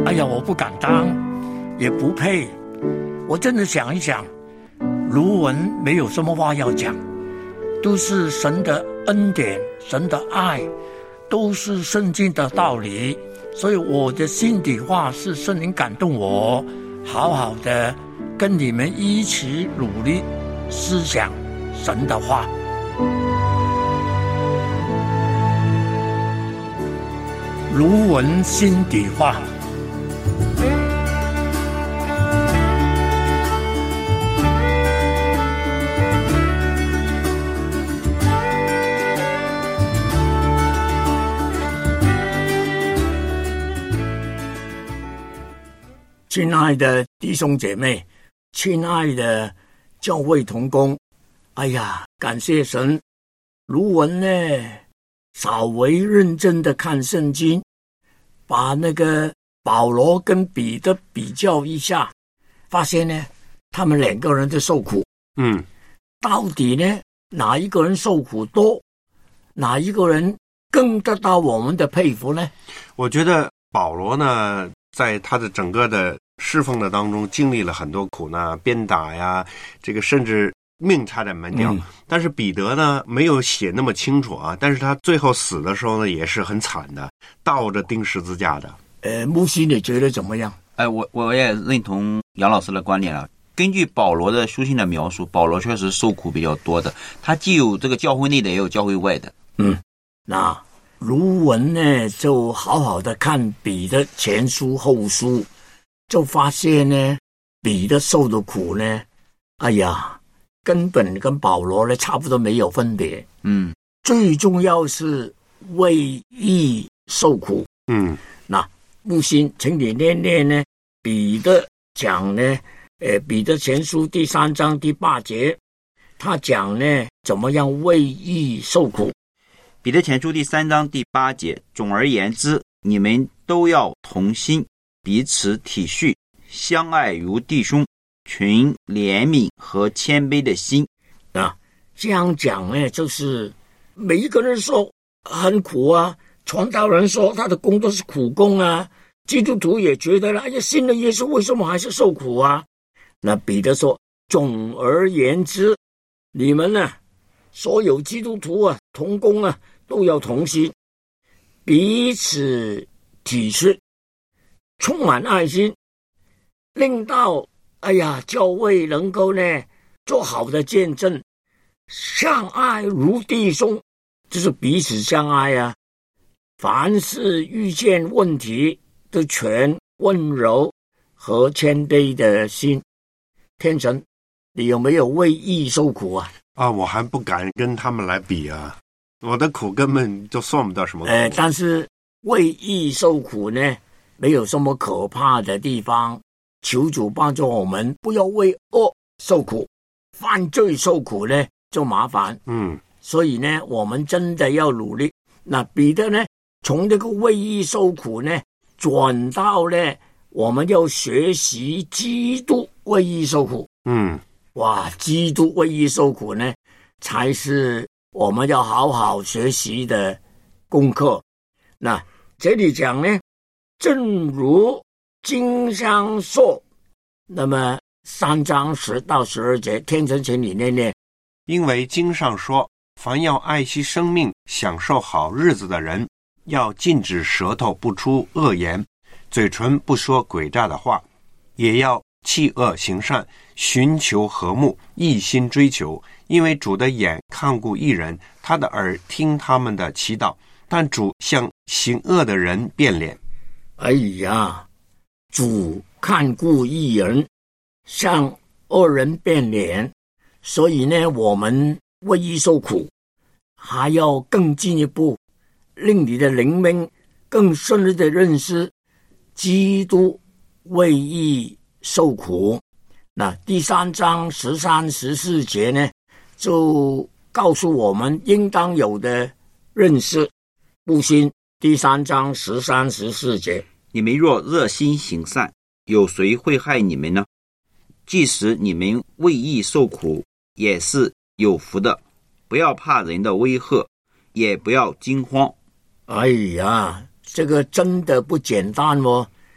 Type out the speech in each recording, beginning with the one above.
哎呀，我不敢当，也不配。我真的想一想，卢文没有什么话要讲，都是神的恩典，神的爱，都是圣经的道理。所以我的心底话是圣灵感动我，好好的跟你们一起努力思想神的话。卢文心底话。亲爱的弟兄姐妹，亲爱的教会同工，哎呀，感谢神，卢文呢稍微认真的看圣经，把那个保罗跟彼得比较一下，发现呢他们两个人的受苦，到底呢哪一个人受苦多，哪一个人更得到我们的佩服呢？ 我觉得保罗呢在他的整个的侍奉的当中经历了很多苦难，鞭打呀，这个甚至命差点没掉。但是彼得呢没有写那么清楚啊，但是他最后死的时候呢也是很惨的，倒着钉十字架的。 木西你觉得怎么样？ 我也认同杨老师的观点了。根据保罗的书信的描述，保罗确实受苦比较多的，他既有这个教会内的，也有教会外的。 那卢文呢就好好的看彼得前书后书，就发现呢彼得受的苦呢，哎呀，根本跟保罗呢差不多没有分别。最重要是为义受苦。那木心，请你念念呢彼得讲呢彼得前书第3章第8节，他讲呢怎么样为义受苦。 彼得前书第3章第8节，总而言之，你们都要同心，彼此体恤，相爱如弟兄，存怜悯和谦卑的心。 这样讲呢，就是每一个人说很苦啊，传道人说他的工作是苦工啊，基督徒也觉得了，哎呀，信了耶稣为什么还是受苦啊？那彼得说，总而言之，你们呢，所有基督徒啊，同工啊，都要同心，彼此体恤，充满爱心，令到哎呀教会能够呢做好的见证，相爱如弟兄，就是彼此相爱啊。凡是遇见问题都全温柔和谦卑的心。天神，你有没有为义受苦啊？ 我还不敢跟他们来比啊，我的苦根本就算不到什么苦。 但是为义受苦呢，没有什么可怕的地方。求主帮助我们，不要为恶受苦，犯罪受苦呢就麻烦。所以呢，我们真的要努力。那彼得呢，从这个为义受苦呢，转到呢，我们要学习基督为义受苦。哇，基督为义受苦呢，才是我们要好好学习的功课。那这里讲呢，正如经上说，那么3章10到12节，天神请你念念。 因为经上说，凡要爱惜生命，享受好日子的人，要禁止舌头不出恶言，嘴唇不说诡诈的话，也要弃恶行善，寻求和睦，一心追求。因为主的眼看顾义人，他的耳听他们的祈祷，但主向行恶的人变脸。 哎呀，主看顾义人，向恶人变脸。所以呢，我们为义受苦，还要更进一步，令你的灵命更深入的认识基督为义受苦。那第3章13、14节呢，就告诉我们应当有的认识。布心第3章13、14节， 你们若热心行善，有谁会害你们呢？即使你们为义受苦，也是有福的。不要怕人的威吓，也不要惊慌。 哎呀，这个真的不简单哦。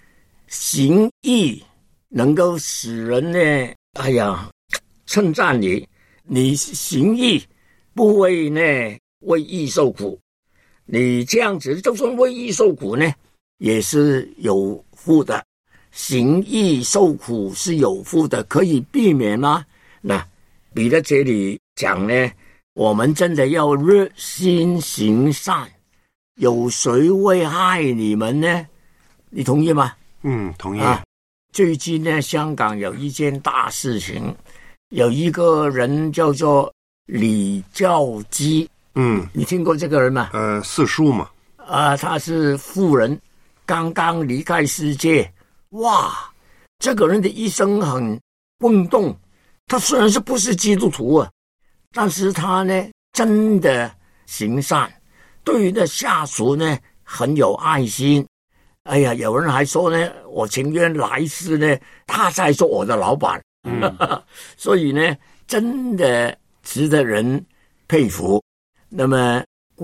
行义能够使人呢，称赞你，你行义不为呢为义受苦，你这样子就算为义受苦呢，也是有福的。行义受苦是有福的，可以避免吗？那彼得这里讲呢，我们真的要热心行善，有谁会害你们呢？你同意吗？ 同意。 最近呢，香港有一件大事情，有一个人叫做李兆基。你听过这个人吗？ 四叔嘛。 他是富人，刚刚离开世界。哇，这个人的一生很混动。他虽然是不是基督徒啊，但是他呢真的行善，对于的下属呢很有爱心。有人还说呢，我情愿来世呢他才做我的老板。所以呢真的值得人佩服。那么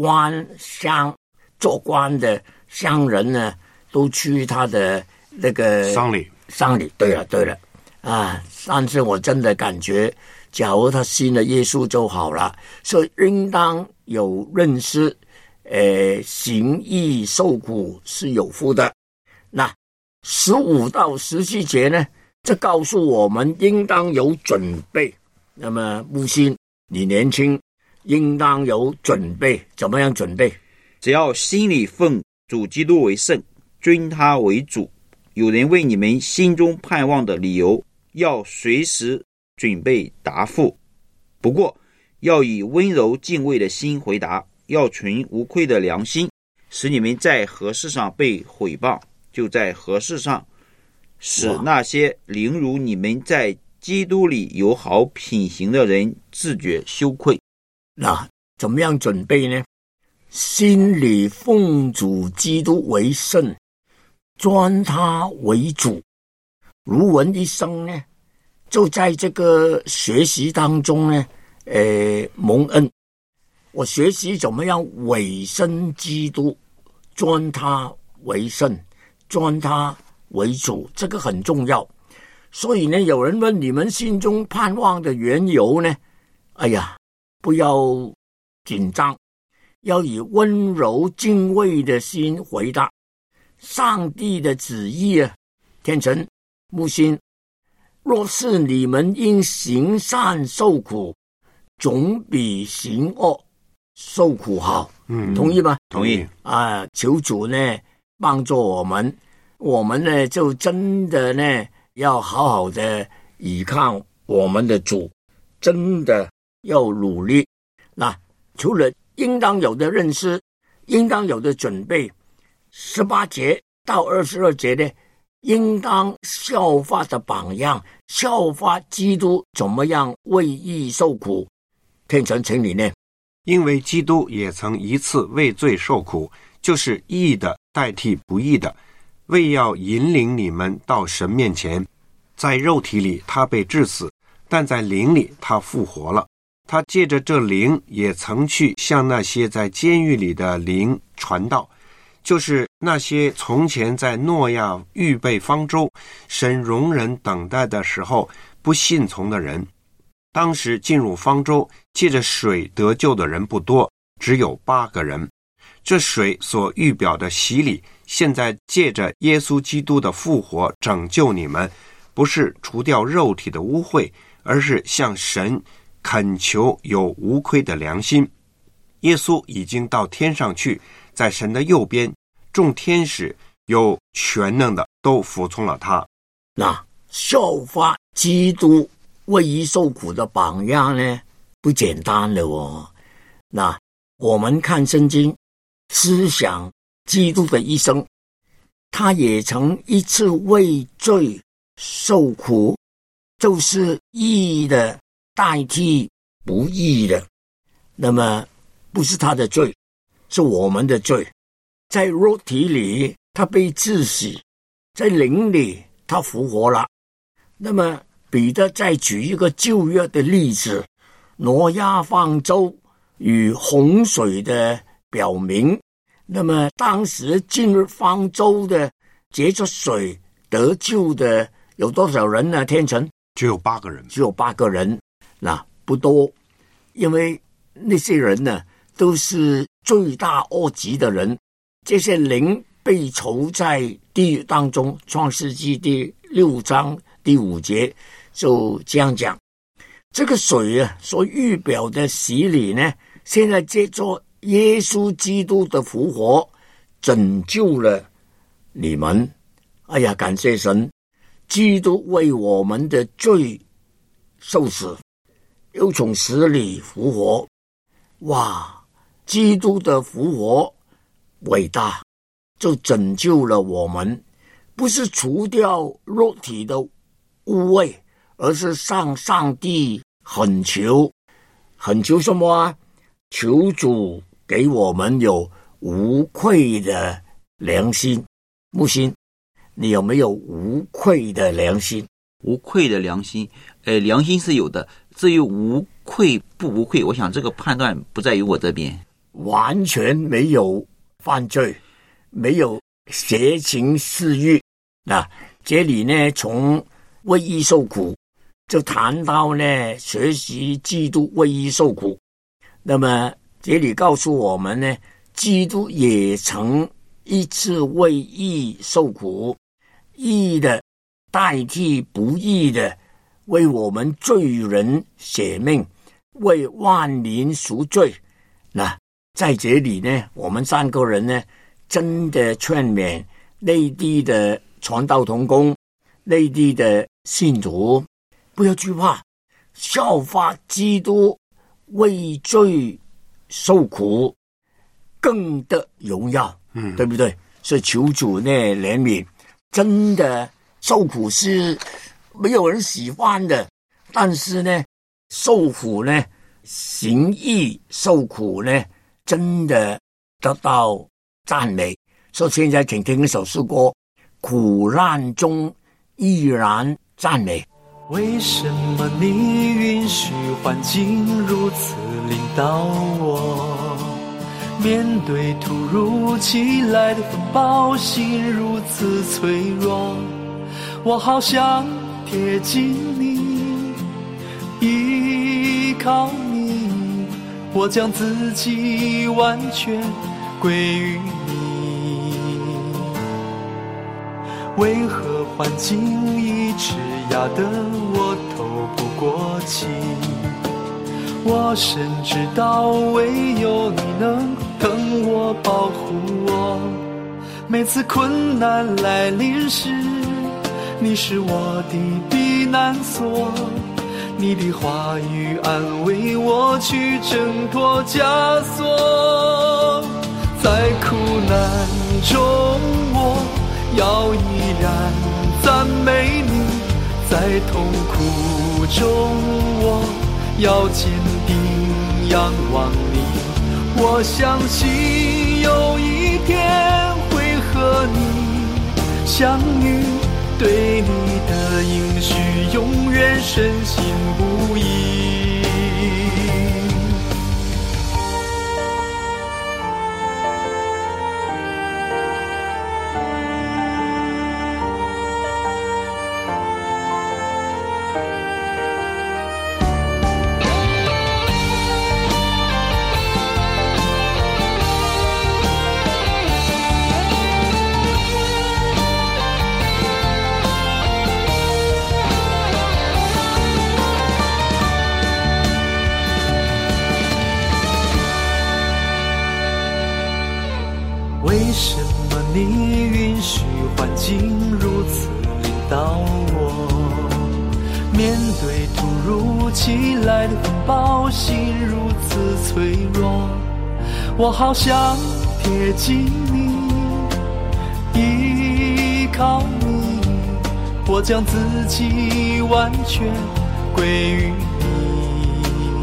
做官的乡人呢都去他的那个丧礼。对了但是我真的感觉，假如他信了耶稣就好了，所以应当有认识，行义受苦是有福的。那15到17节呢，这告诉我们应当有准备。那么木星，你年轻，应当有准备。怎么样准备？ 只要心里奉主基督为圣，尊他为主，有人为你们心中盼望的理由，要随时准备答复。不过要以温柔敬畏的心回答，要存无愧的良心，使你们在何事上被毁谤，就在何事上使那些凌辱你们在基督里有好品行的人自觉羞愧。 那怎么样准备呢？心里奉主基督为圣，尊他为主。如文一生呢，就在这个学习当中呢，蒙恩。我学习怎么样委身基督，尊他为圣，尊他为主，这个很重要。所以呢，有人问你们心中盼望的缘由呢，不要紧张，要以温柔敬畏的心回答。上帝的旨意天成木星，若是你们因行善受苦，总比行恶受苦好。同意吗？ 同意。 求主呢帮助我们，我们呢就真的呢要好好的依靠我们的主，真的要努力。那除了应当有的认识，应当有的准备，18节到22节呢，应当效法的榜样，效法基督怎么样为义受苦。天成请你呢， 因为基督也曾一次为罪受苦，就是义的代替不义的，为要引领你们到神面前。在肉体里他被治死，但在灵里他复活了。他借着这灵也曾去向那些在监狱里的灵传道，就是那些从前在诺亚预备方舟，神容忍等待的时候不信从的人。当时进入方舟借着水得救的人不多，只有8个人。这水所预表的洗礼，现在借着耶稣基督的复活拯救你们，不是除掉肉体的污秽，而是向神恳求有无愧的良心。耶稣已经到天上去，在神的右边，众天使有全能的都服从了他。 那效法基督为义受苦的榜样呢，不简单的哦。那我们看圣经，思想基督的一生，他也曾一次为罪受苦，就是义的代替不义的。那么不是他的罪，是我们的罪。在肉体里他被治死，在灵里他复活了。那么彼得再举一个旧约的例子，挪亚方舟与洪水的表明。那么当时进入方舟的，借着水得救的有多少人呢？天成只有8个人， 只有8个人，那不多，因为那些人呢都是罪大恶极的人，这些灵被囚在地狱当中。创世纪第6章第5节就这样讲。这个水啊所预表的洗礼呢，现在借着耶稣基督的复活拯救了你们。哎呀，感谢神，基督为我们的罪受死，又从死里复活。哇，基督的复活伟大，就拯救了我们，不是除掉肉体的污秽，而是向上帝恳求什么啊？求主给我们有无愧的良心。木心，你有没有无愧的良心？ 无愧的良心，良心是有的，至于无愧不无愧，我想这个判断不在于我这边。 完全没有犯罪，没有邪情私欲。这里呢，从为义受苦就谈到呢，学习基督为义受苦。那么这里告诉我们呢，基督也曾一次为义受苦，义的代替不义的，为我们罪人舍命，为万民赎罪。那在这里呢，我们3个人呢，真的劝勉内地的传道同工，内地的信徒，不要惧怕，效法基督为罪受苦，更得荣耀，对不对？是求主呢怜悯。真的受苦是没有人喜欢的，但是呢，受苦呢，行义受苦呢，真的得到赞美。所以现在请听一首诗歌，苦难中依然赞美。 为什么你允许环境如此领导我？面对突如其来的风暴，心如此脆弱，我好想贴近你，依靠你，我将自己完全归于你。为何环境一直压得我透不过气？我深知道唯有你能疼我保护我，每次困难来临时，你是我的避难所，你的话语安慰我去挣脱枷锁。在苦难中我要依然赞美你，在痛苦中我要坚定仰望你，我相信有一天会和你相遇，对你的应许永远深信不疑。为什么你允许环境如此领导我？面对突如其来的风暴，心如此脆弱，我好想贴近你，依靠你，我将自己完全归于你。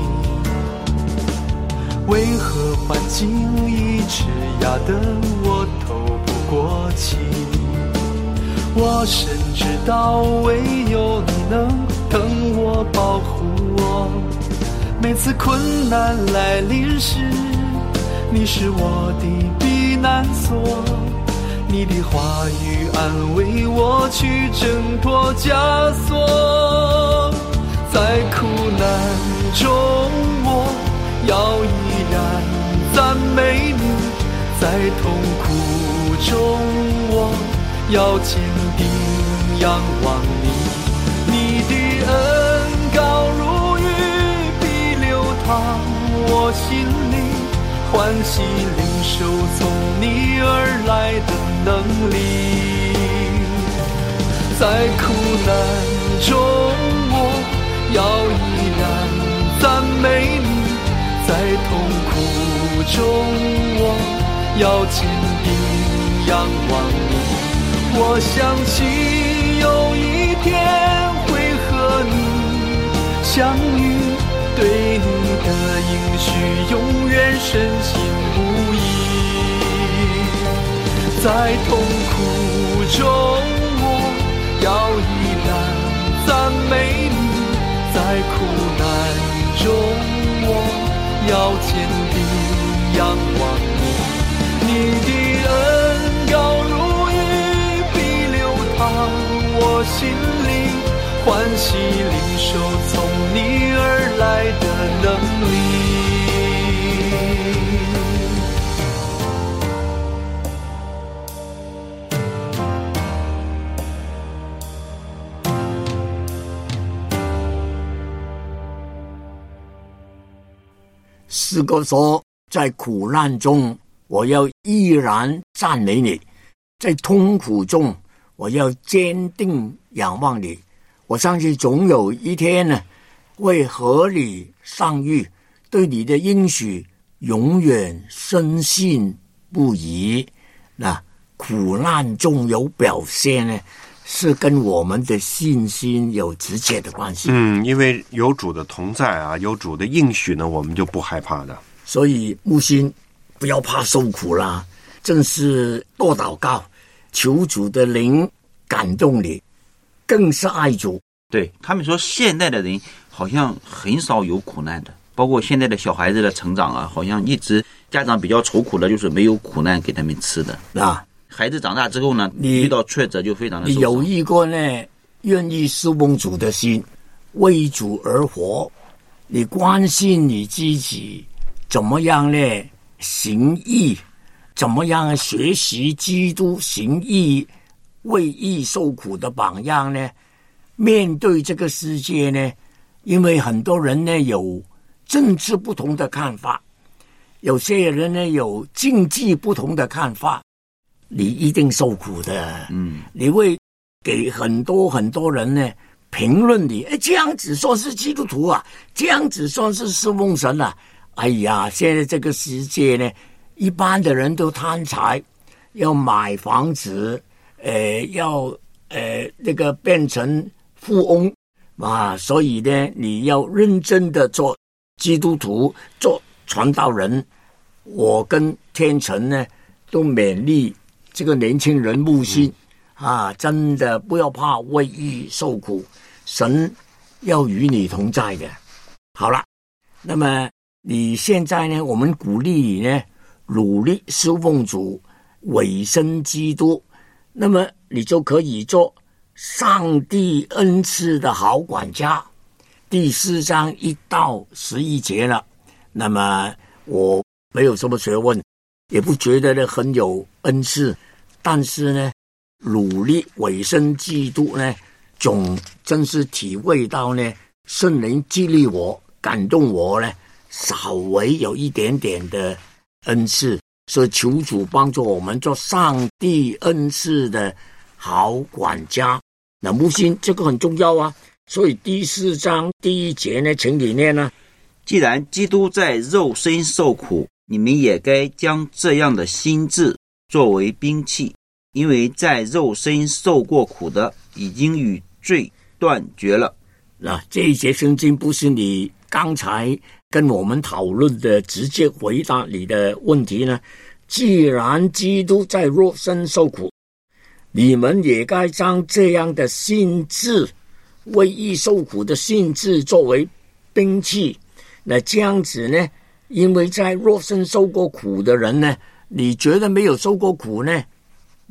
为何环境一直压得我透不过气？我深知道唯有你能疼我保护我，每次困难来临时，你是我的避难所， 你的话语安慰我去挣脱枷锁。在苦难中我要依然赞美你，在痛苦中我要坚定仰望你。你的恩膏如雨必流淌我心里，欢喜领受从你而来的能力。在苦难中我要依然赞美你，在痛苦中我要坚定仰望你。我相信有一天会和你相遇，对你的应许永远深信不疑。在痛苦中我要依然赞美你，在苦难中我要坚定仰望你。你的恩膏如雨必流淌我心里，欢喜领受从你而来的能力。 诗歌说，在苦难中我要依然赞美你，在痛苦中我要坚定仰望你。我相信总有一天呢，会和你相遇，对你的应许永远深信不疑。那苦难中有表现呢，是跟我们的信心有直接的关系。 因为有主的同在啊，有主的应许呢，我们就不害怕的。 所以木心不要怕受苦啦，正是多祷告，求主的灵感动你，更是爱主。 对，他们说现代的人好像很少有苦难的，包括现在的小孩子的成长啊，好像一直家长比较愁苦的就是没有苦难给他们吃的啊。 孩子长大之后呢，遇到挫折就非常的受伤。 你有一个呢愿意侍奉主的心，为主而活，你关心你自己怎么样呢行义，怎么样学习基督行义为义受苦的榜样呢？面对这个世界呢，因为很多人呢有政治不同的看法，有些人呢有经济不同的看法，你一定受苦的。你会给很多人呢评论你，这样子说是基督徒啊，这样子说是侍奉神啊。哎呀，现在这个世界呢，一般的人都贪财，要买房子，要那个变成富翁啊，所以呢，你要认真的做基督徒，做传道人。我跟天成呢都勉励这个年轻人木心啊，真的不要怕为义受苦，神要与你同在的。好了，那么你现在呢，我们鼓励你呢努力侍奉主，委身基督，那么你就可以做上帝恩赐的好管家。第4章1到11节了。那么我没有什么学问，也不觉得呢很有恩赐，但是呢努力委身基督呢，总真是体会到呢圣灵激励我，感动我呢，稍微有一点点的恩赐，所以求主帮助我们做上帝恩赐的好管家。那木心这个很重要啊，所以第4章第1节呢，请你念啊。 既然基督在肉身受苦，你们也该将这样的心志作为兵器，因为在肉身受过苦的，已经与罪断绝了。 那这一节圣经不是你刚才跟我们讨论的直接回答你的问题呢？既然基督在肉身受苦，你们也该将这样的心志，为义受苦的心志作为兵器。那这样子呢，因为在肉身受过苦的人呢，你觉得没有受过苦呢，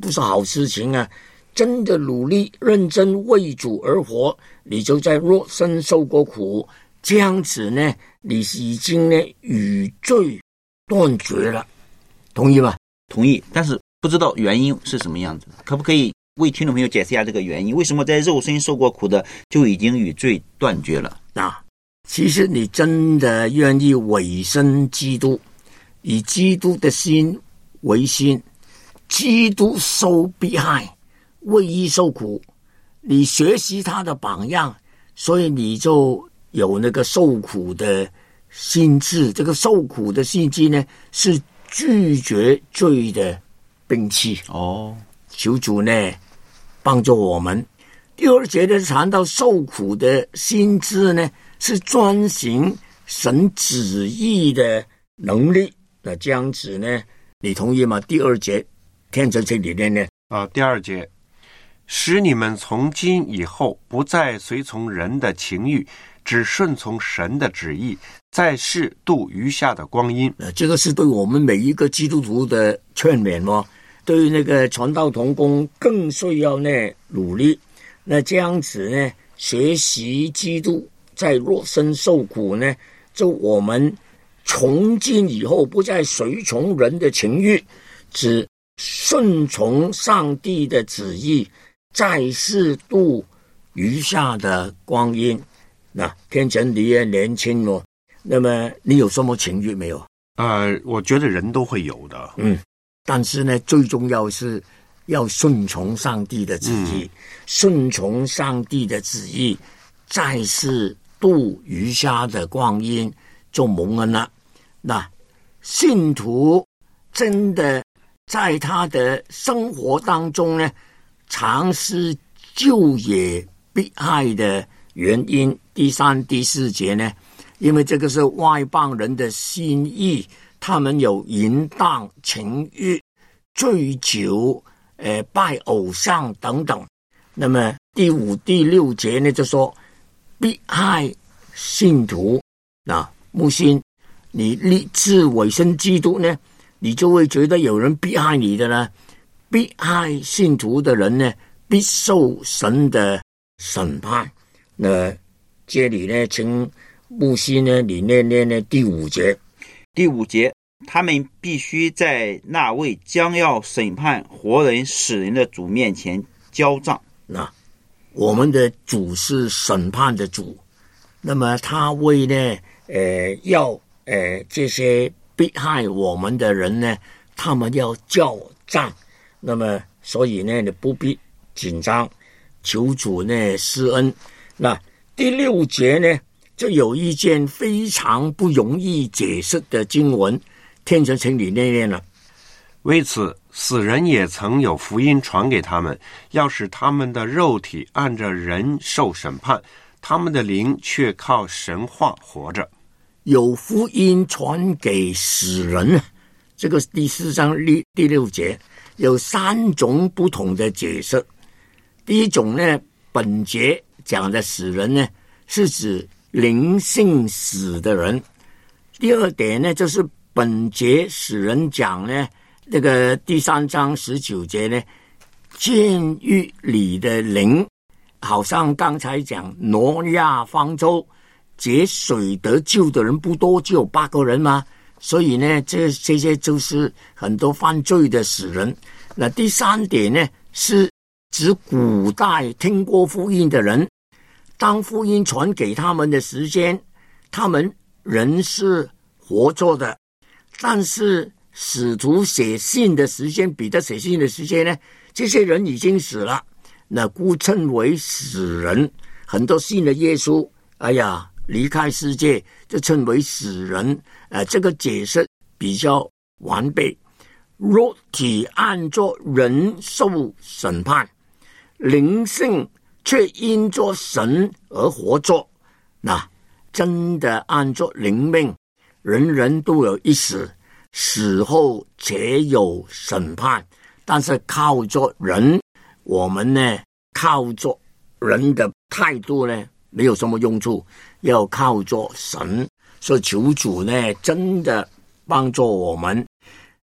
不是好事情啊。真的努力认真为主而活，你就在肉身受过苦，这样子呢，你已经呢与罪断绝了，同意吗？ 同意，但是不知道原因是什么样子，可不可以为听众朋友解释一下这个原因？为什么在肉身受过苦的就已经与罪断绝了？ 其实你真的愿意委身基督，以基督的心为心，基督受迫害，为义受苦，你学习他的榜样，所以你就有那个受苦的心智。这个受苦的心智呢，是拒绝罪的兵器。求主呢帮助我们。第二节的谈到受苦的心智呢，是遵行神旨意的能力。那这样子呢，你同意吗？第二节天真经里面呢， 第二节，使你们从今以后不再随从人的情欲，只顺从神的旨意，在世度余下的光阴。 这个是对我们每一个基督徒的劝勉哦。对于那个传道同工更需要呢努力。那这样子呢，学习基督在肉身受苦呢，就我们从今以后不再随从人的情欲，只顺从上帝的旨意，在世度余下的光阴。那天成你也年轻哦，那么你有什么情欲没有？ 我觉得人都会有的。 但是呢，最重要是要顺从上帝的旨意，顺从上帝的旨意，在世度余下的光阴就蒙恩了。那信徒真的在他的生活当中呢，尝试就业迫害的原因。第3、第4节呢，因为这个是外邦人的心意，他们有淫荡、情欲、醉酒、拜偶像等等。那么第5、第6节呢，就说迫害信徒。木心，你立志委身基督呢，你就会觉得有人迫害你的呢。迫害信徒的人呢，必受神的审判。那这里呢，请木心呢，你念呢第5节。 第5节，他们必须在那位将要审判活人死人的主面前交账。 那我们的主是审判的主，那么他为呢要这些迫害我们的人呢，他们要交账。那么所以呢，你不必紧张，求主呢施恩。那第6节呢，就有一件非常不容易解释的经文，天成请你念了。 为此，死人也曾有福音传给他们，要使他们的肉体按着人受审判，他们的灵却靠神话活着。 有福音传给死人，这个第4章第6节有3种不同的解释。第一种呢，本节讲的死人呢，是指灵性死的人。第二点呢，就是本节死人讲呢，这个第3章19节呢，监狱里的灵，好像刚才讲挪亚方舟节水得救的人不多，只有8个人嘛，所以呢，这些就是很多犯罪的死人。那第3点呢，是指古代听过福音的人，当福音传给他们的时间，他们人是活着的，但是使徒写信的时间，彼得写信的时间呢，这些人已经死了，那故称为死人。很多信了耶稣，离开世界就称为死人。这个解释比较完备。肉体按着人受审判，灵性却因着神而活着。那真的按着灵命，人人都有一死，死后且有审判。但是靠着人，我们呢，靠着人的态度呢，没有什么用处，要靠着神。所以求主呢，真的帮助我们。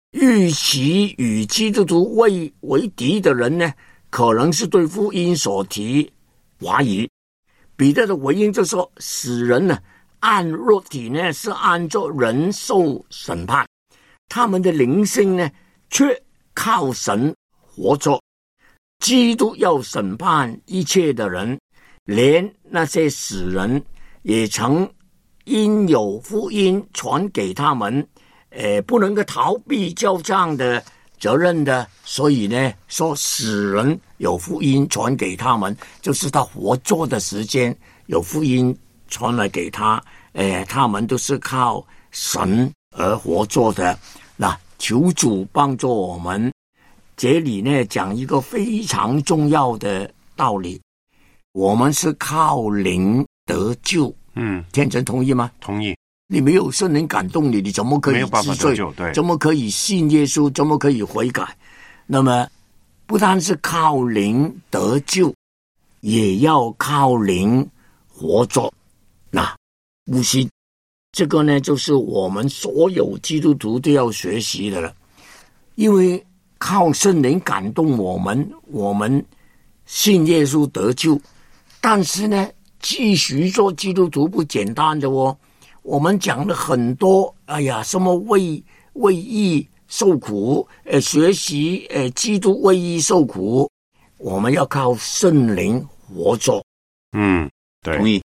预期与基督徒为敌的人呢，可能是对福音所提怀疑。彼得的回应就说，死人呢按肉体呢是按照人受审判，他们的灵性呢却靠神活着。基督要审判一切的人，连那些死人也曾因有福音传给他们，不能够逃避交账的责任的。所以呢，说死人有福音传给他们，就是他活着的时间有福音传来给他，他们都是靠神而活着的。那求主帮助我们。这里呢讲一个非常重要的道理，我们是靠灵得救。天真同意吗？ 同意。 你没有圣灵感动你，你怎么可以没有办法得救？对， 怎么可以信耶稣？怎么可以悔改？那么不单是靠灵得救，也要靠灵活着。那无锡这个呢，就是我们所有基督徒都要学习的了，因为靠圣灵感动我们信耶稣得救，但是呢，继续做基督徒不简单的哦。我们讲了很多，什么为义受苦，学习基督为义受苦，我们要靠圣灵活着。 对， 同意。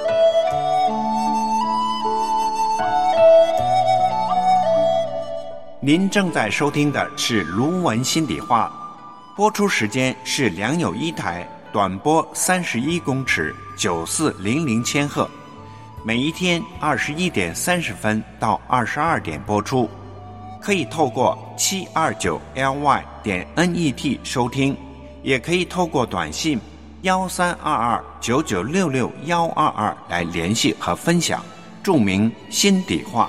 您正在收听的是卢文心底话，播出时间是良友一台，短波31公尺，9400千赫，每一天21点30分到22点播出。可以透过729ly.net 收听，也可以透过短信132299662122来联系和分享，注明心底话。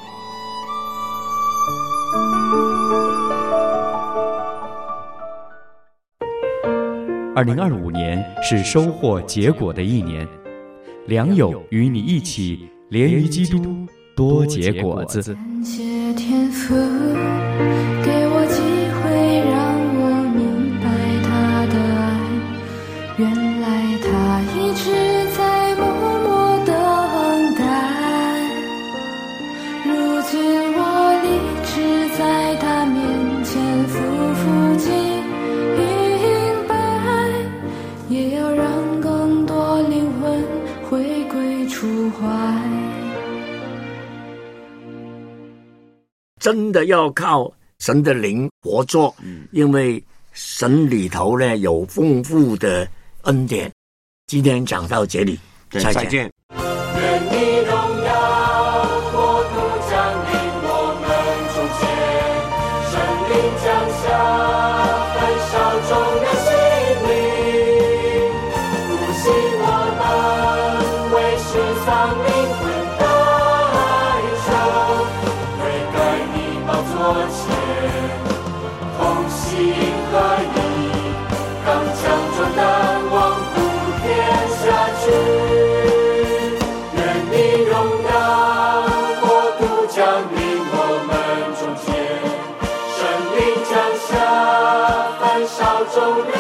2025年是收获结果的一年，良友与你一起连于基督，多结果子。 感谢天父给我机会，让我明白他的爱，原来他一直在默默地等待，如今我立志在他面前匍匐敬拜，也要让更多灵魂回归出怀。 真的要靠神的灵活着，因为神里头呢有丰富的恩典。今天讲到这里，再见。 愿你荣耀国度降临我们中间，圣灵降下焚烧众人心灵，复兴我们为世丧灵魂代求，悔改你宝座前，同心合一，刚强壮胆往普天下去。众人心灵，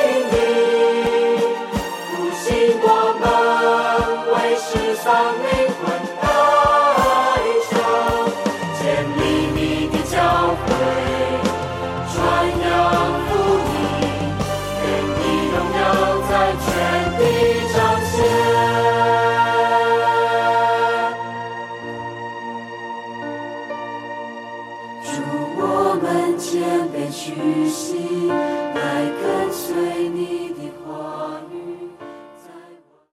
复兴我们为世丧灵魂代求，建立你的教会，传扬福音，愿你荣耀在全地彰显。祝我们谦卑屈膝，